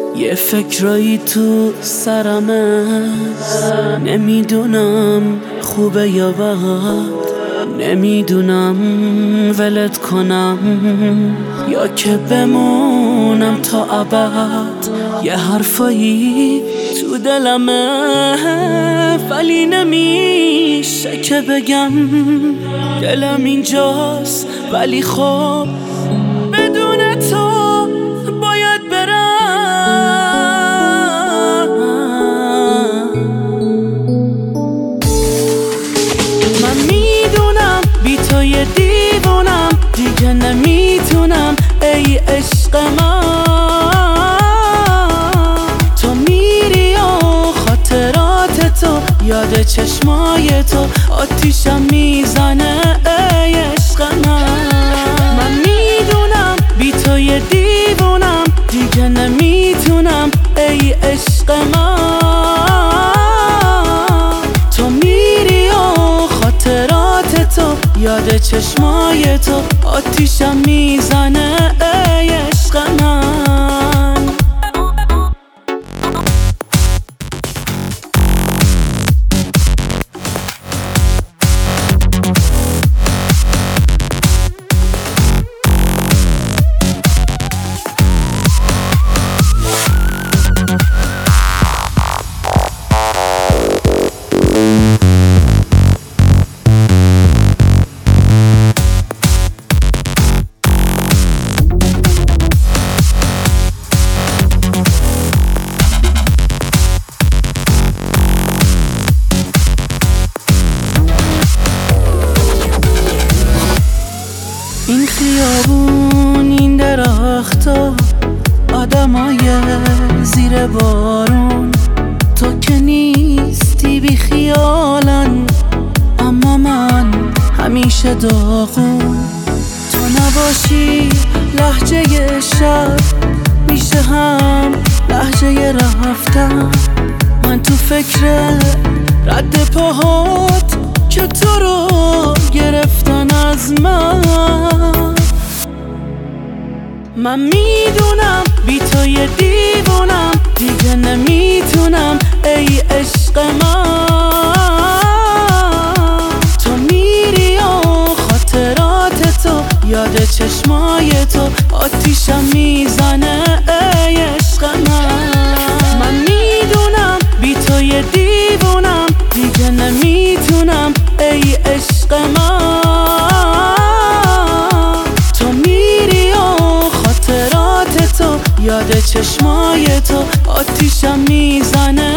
یه فکرایی تو سرمه، نمیدونم خوبه یا بد، نمیدونم ولت کنم یا که بمونم تا ابد. یه حرفایی تو دلمه ولی نمیشه که بگم، دلم اینجاست ولی خب بدون تو باید برم. من میدونم بی تو یه دیوونم، دیگه نمیتونم ای عشق من. تو میری و خاطرات تو یاد چشمای تو آتیشم میزنه ای عشق من. من میدونم بی تو یه دیوونم، دیگه نمیتونم ای عشق من. تو میری و خاطرات تو یاد چشمای تو آتیشم میزنه ای عشق من. این خیابون، این درختا، آدمای زیر بارون، تو که نیستی بی خیالن، اما من همیشه داغون. تو نباشی لحجه شب میشه هم لحجه رفتن. من تو فکر رد پاهات که تو رو گرفتن از من میدونم بی تو یه دیوونم، دیگه نمیتونم ای عشق من. تو میری و خاطرات تو یاد چشمای تو آتیشم میزنه ای عشق من. من میدونم بی تو یه دیوونم، دیگه نمیتونم ای عشق من. تو میری و خاطرات تو یاد چشمای تو آتیشم میزنه